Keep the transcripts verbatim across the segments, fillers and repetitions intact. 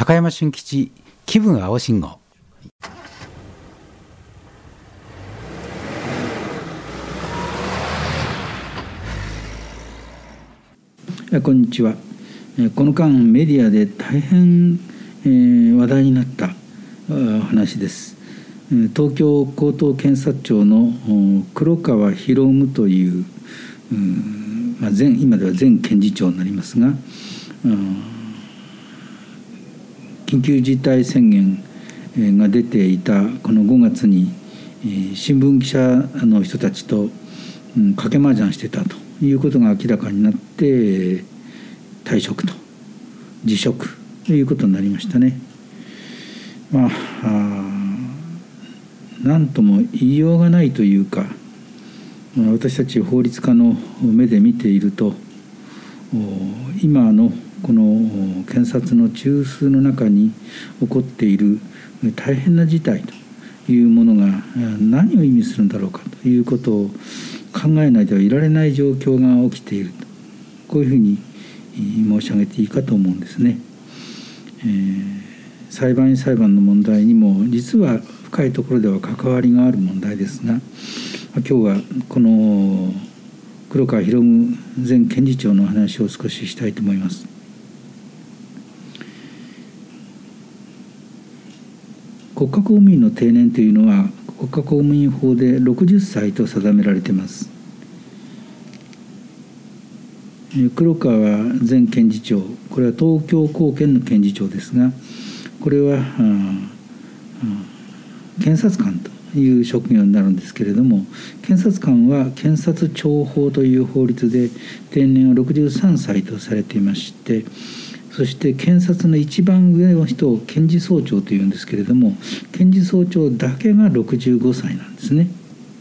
高山俊吉気分青信号。 こんにちは。この間メディアで大変話題になった話です。東京高等検察庁の黒川博文という、まあ、前今では前検事長になりますが、緊急事態宣言が出ていたこのごがつに新聞記者の人たちと賭け麻雀してたということが明らかになって退職と辞職ということになりましたね。まあ何とも言いようがないというか、私たち法律家の目で見ていると、今のこの検察の中枢の中に起こっている大変な事態というものが何を意味するんだろうかということを考えないではいられない状況が起きていると、こういうふうに申し上げていいかと思うんですね。えー、裁判員裁判の問題にも実は深いところでは関わりがある問題ですが、今日はこの黒川博文前検事長の話を少ししたいと思います。国家公務員の定年というのは国家公務員法でろくじゅっさいと定められています。黒川前検事長、これは東京高検の検事長ですが、これは検察官という職業になるんですけれども、検察官は検察庁法という法律で定年はろくじゅうさんさいとされていまして、そして検察の一番上の人を検事総長というんですけれども、検事総長だけがろくじゅうごさいなんですね。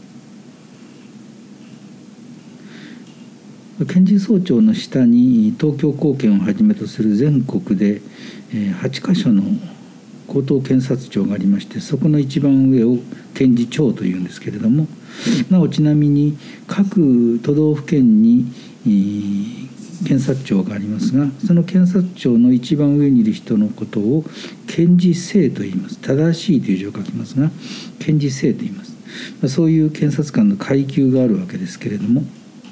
検事総長の下に東京高検をはじめとする全国ではちかしょの高等検察庁がありまして、そこの一番上を検事長というんですけれども、なおちなみに各都道府県に検察庁がありますが、その検察庁の一番上にいる人のことを検事正と言います。正しいという字を書きますが、検事正と言います。そういう検察官の階級があるわけですけれども、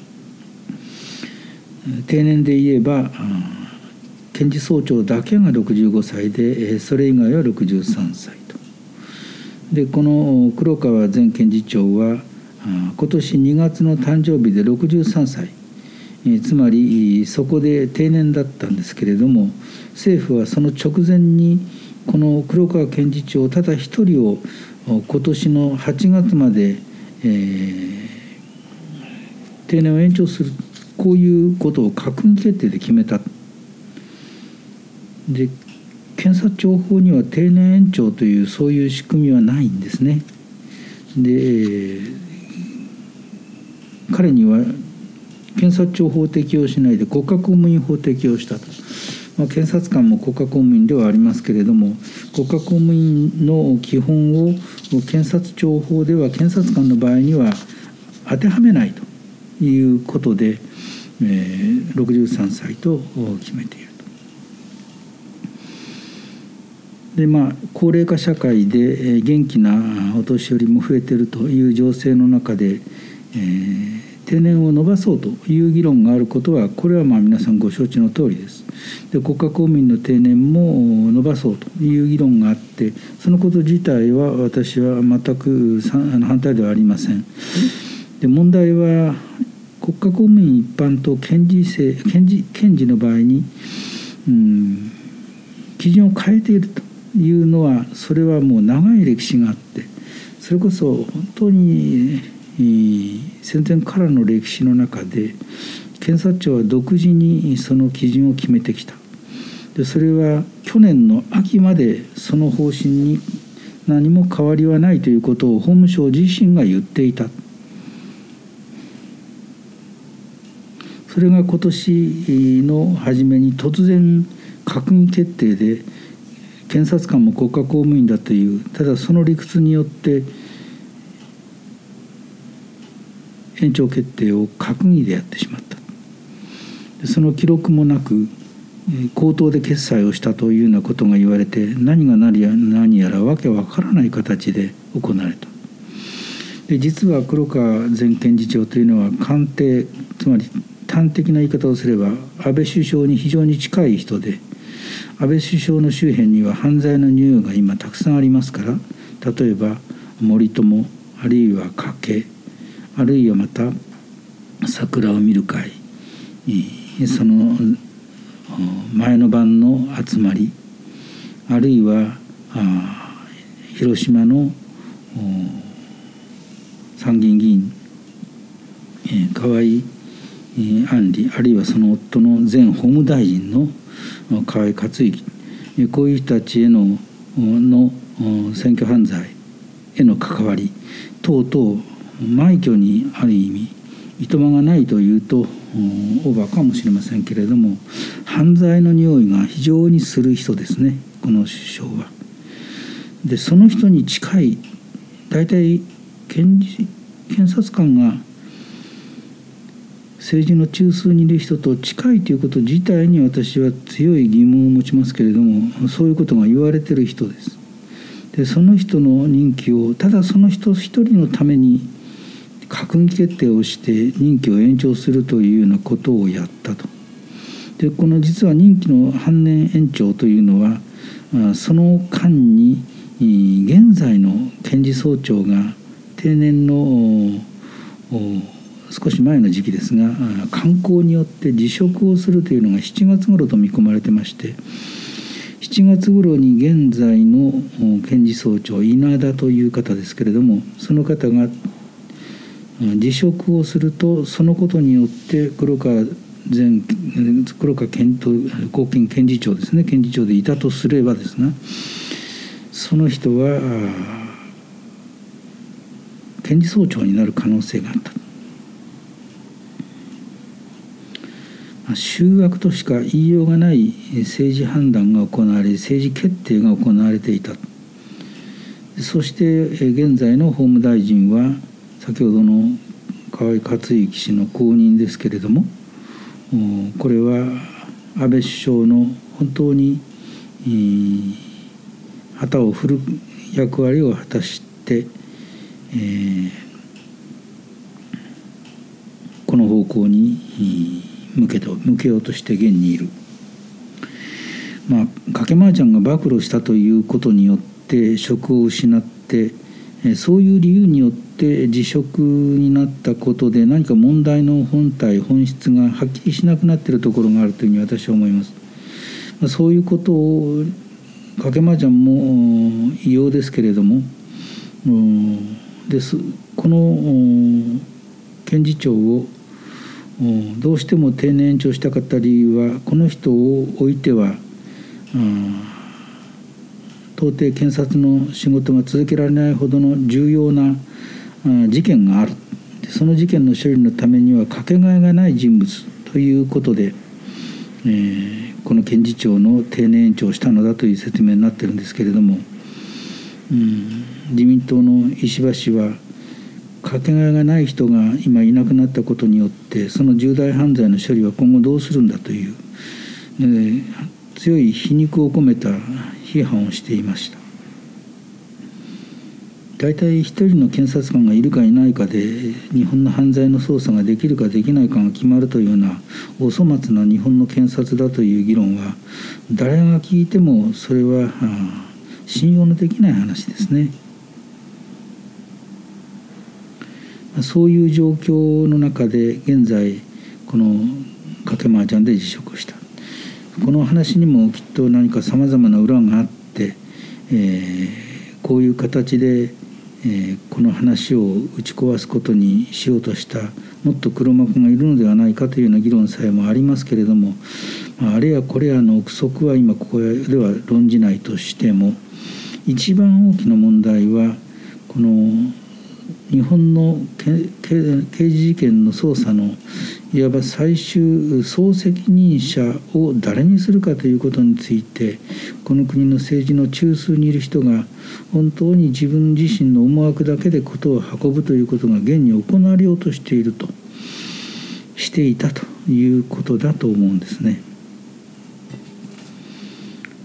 定年で言えば検事総長だけがろくじゅうごさいで、それ以外はろくじゅうさんさいと。でこの黒川前検事長は今年にがつの誕生日でろくじゅうさんさい、つまりそこで定年だったんですけれども、政府はその直前にこの黒川検事長ただ一人を今年のはちがつまで、えー、定年を延長する、こういうことを閣議決定で決めた。で検察庁法には定年延長というそういう仕組みはないんですね。で彼には検察庁法を適用しないで国家公務員法を適用したと。まあ、検察官も国家公務員ではありますけれども、国家公務員の基本を検察庁法では検察官の場合には当てはめないということで、えー、ろくじゅうさんさいと決めていると。でまあ高齢化社会で元気なお年寄りも増えているという情勢の中で、えー、定年を延ばそうという議論があることは、これはまあ皆さんご承知の通りです。で国家公務員の定年も延ばそうという議論があって、そのこと自体は私は全く反対ではありません。で問題は国家公務員一般と検事制、検事、検事の場合に、うん、基準を変えているというのは、それはもう長い歴史があって、それこそ本当に戦前からの歴史の中で検察庁は独自にその基準を決めてきた。でそれは去年の秋までその方針に何も変わりはないということを法務省自身が言っていた。それが今年の初めに突然閣議決定で検察官も国家公務員だという、ただその理屈によって延長決定を閣議でやってしまった。その記録もなく、 口頭で決裁をしたというようなことが言われて、何が何や何やらわけわからない形で行われた。で実は黒川前検事長というのは官邸、つまり端的な言い方をすれば安倍首相に非常に近い人で、安倍首相の周辺には犯罪の匂いが今たくさんありますから、例えば森友、あるいは加計、あるいはまた桜を見る会、その前の晩の集まり、あるいは広島の参議院議員河井案里、あるいはその夫の前法務大臣の河井克行、こういう人たちへのの選挙犯罪への関わり等々、枚挙にある意味いとまがないというとオーバーかもしれませんけれども、犯罪の匂いが非常にする人ですね、この首相は。でその人に近い、大体検事検察官が政治の中枢にいる人と近いということ自体に私は強い疑問を持ちますけれども、そういうことが言われている人です。でその人の任期をただその人一人のために閣議決定をして任期を延長するというようなことをやったと。でこの実は任期の半年延長というのは、その間に現在の検事総長が定年の少し前の時期ですが、慣行によって辞職をするというのがしちがつ頃と見込まれてまして、しちがつ頃に現在の検事総長稲田という方ですけれども、その方が辞職をすると、そのことによって黒川前黒川検高検検事長ですね、検事長でいたとすればですが、その人は検事総長になる可能性があった。醜悪としか言いようがない政治判断が行われ、政治決定が行われていた。そして現在の法務大臣は先ほどの河井克行氏の後任ですけれども、これは安倍首相の本当に旗を振る役割を果たして、えー、この方向に向けと向けようとして現にいる。まあ掛け麻雀が暴露したということによって職を失って、そういう理由によって辞職になったことで、何か問題の本体本質がはっきりしなくなっているところがあるというふうに私は思います。そういうことを掛け麻雀も異様ですけれども、ですこの検事長をどうしても定年延長したかった理由は、この人を置いては到底検察の仕事が続けられないほどの重要な事件がある。その事件の処理のためにはかけがえがない人物ということで、えー、この検事長の定年延長をしたのだという説明になっているんですけれども、うん、自民党の石破氏はかけがえがない人が今いなくなったことによって、その重大犯罪の処理は今後どうするんだという、えー、強い皮肉を込めた批判をしていました。大体一人の検察官がいるかいないかで日本の犯罪の捜査ができるかできないかが決まるというようなお粗末な日本の検察だという議論は、誰が聞いてもそれは信用のできない話ですね。そういう状況の中で現在この掛け麻雀で辞職した。この話にもきっと何かさまざまな裏があって、えー、こういう形で、えー、この話を打ち壊すことにしようとしたもっと黒幕がいるのではないかというような議論さえもありますけれども、あれやこれやの憶測は今ここでは論じないとしても、一番大きな問題はこの日本の刑事事件の捜査のいわば最終総責任者を誰にするかということについて、この国の政治の中枢にいる人が本当に自分自身の思惑だけで事を運ぶということが現に行われようとしているとしていたということだと思うんですね。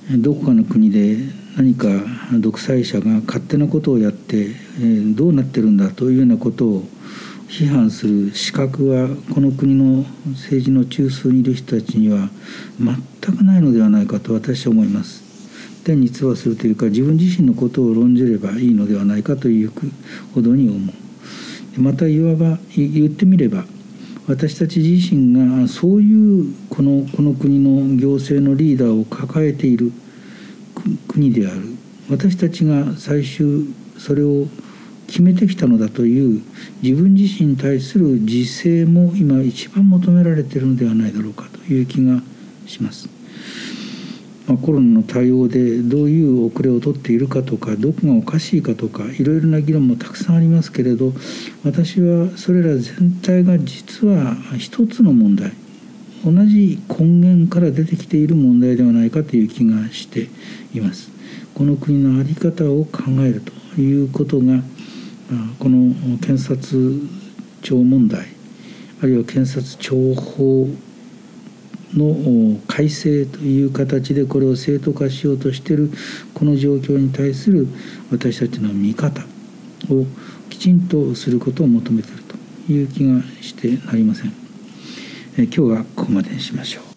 どこかの国で何か独裁者が勝手なことをやってどうなってるんだというようなことを批判する資格はこの国の政治の中枢にいる人たちには全くないのではないかと私は思います。天に通話するというか、自分自身のことを論じればいいのではないかというほどに思う。またいわば言ってみれば、私たち自身がそういうこのこの国の行政のリーダーを抱えている国である。私たちが最終それを決めてきたのだという自分自身に対する自制も今一番求められているのではないだろうかという気がします。まあ、コロナの対応でどういう遅れを取っているかとか、どこがおかしいかとか、いろいろな議論もたくさんありますけれど、私はそれら全体が実は一つの問題、同じ根源から出てきている問題ではないかという気がしています。この国の在り方を考えるということが、この検察庁問題、あるいは検察庁法の改正という形でこれを正当化しようとしているこの状況に対する私たちの見方をきちんとすることを求めているという気がしてなりません。え今日はここまでにしましょう。